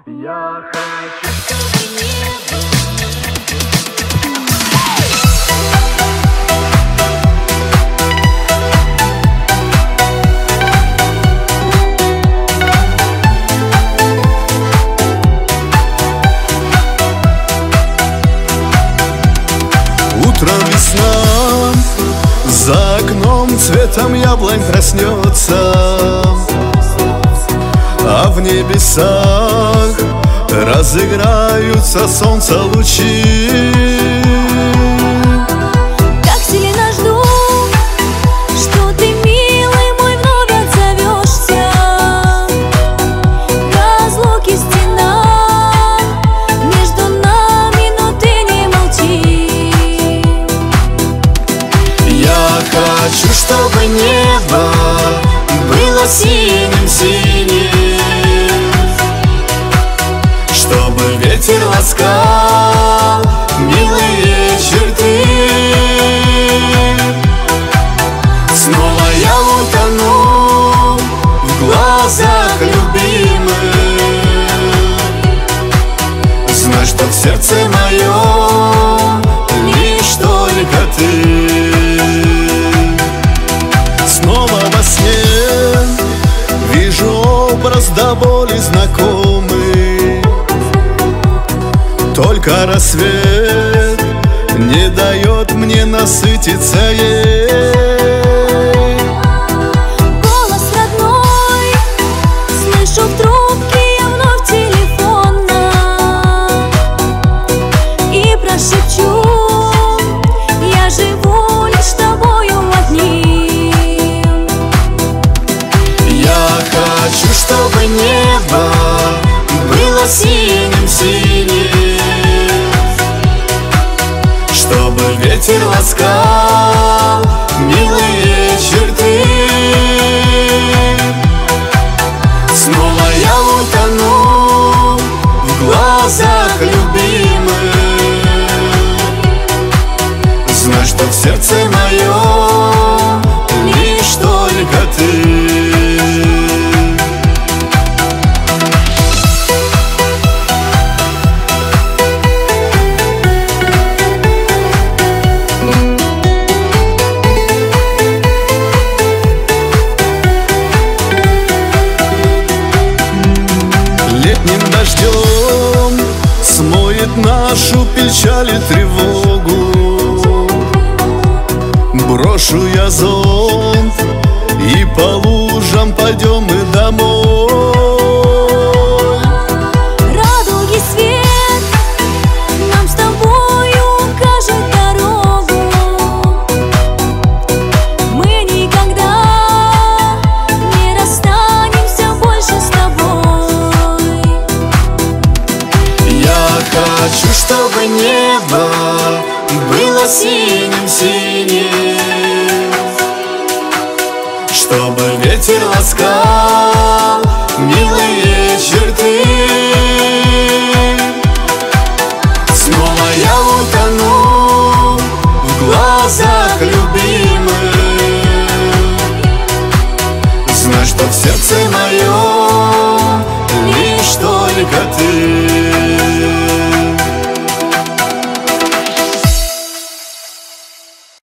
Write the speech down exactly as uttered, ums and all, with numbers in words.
Я хочу, чтобы небо. Утром весна, за окном цветом яблонь проснется, а в небесах разыграются солнца лучи. Как сильно жду, что ты, милый мой, вновь отзовешься. Разлуки стена между нами, но ты не молчи. Я хочу, чтобы небо было синим-синим, чтобы ветер ласкал милые черты. Снова я утону в глазах любимых, знай, что в сердце моем лишь только ты. Снова во сне вижу образ до боли знакомый, только рассвет не дает мне насытиться ей. Голос родной слышу в трубке я вновь телефона и прошепчу: я живу лишь тобою одним. Я хочу, чтобы небо было синим-синим, чтобы ветер ласкал милые черты. Снова я утону в глазах любимых, знай, что в сердце моем лишь только ты. Летним дождем смоет нашу печаль и тревогу. Брошу я зонт, и по лужам пойдем мы домой. Радуги свет нам с тобою укажет дорогу. Мы никогда не расстанемся больше с тобой. Я хочу, чтобы небо было синим-синим, чтобы ветер ласкал милые черты. Снова я утону в глазах любимых, знай, что в сердце моем лишь только ты.